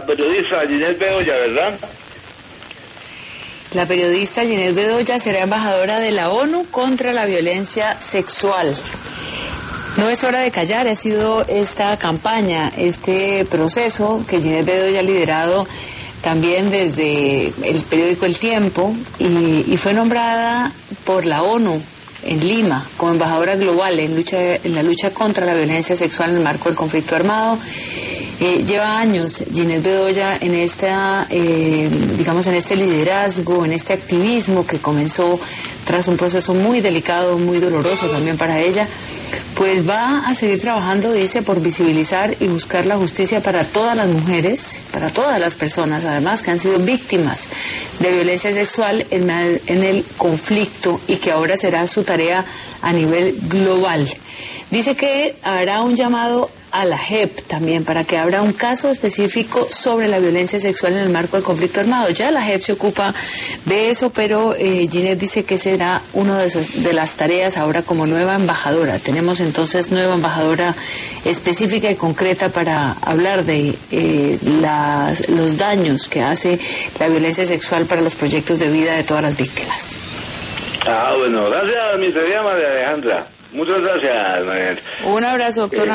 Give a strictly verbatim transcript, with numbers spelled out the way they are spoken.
periodista Ginette Bedoya, ¿verdad? La periodista Ginette Bedoya será embajadora de la ONU contra la violencia sexual. No es hora de callar, ha sido esta campaña, este proceso que Ginette Bedoya ha liderado también desde el periódico El Tiempo y, y fue nombrada por la ONU en Lima como embajadora global en, lucha, en la lucha contra la violencia sexual en el marco del conflicto armado. Eh, lleva años Ginette Bedoya en esta, eh, digamos, en este liderazgo, en este activismo que comenzó tras un proceso muy delicado, muy doloroso también para ella. Pues va a seguir trabajando, dice, por visibilizar y buscar la justicia para todas las mujeres, para todas las personas, además, que han sido víctimas de violencia sexual en, en el conflicto y que ahora será su tarea a nivel global. Dice que hará un llamado a la J E P también para que abra un caso específico sobre la violencia sexual en el marco del conflicto armado. Ya la J E P se ocupa de eso, pero eh, Ginette dice que será una de, esos, de las tareas ahora como nueva embajadora. Tenemos entonces nueva embajadora específica y concreta para hablar de eh, las, los daños que hace la violencia sexual para los proyectos de vida de todas las víctimas. Ah, bueno, gracias, mi querida María Alejandra. Muchas gracias, María. Un abrazo, doctor.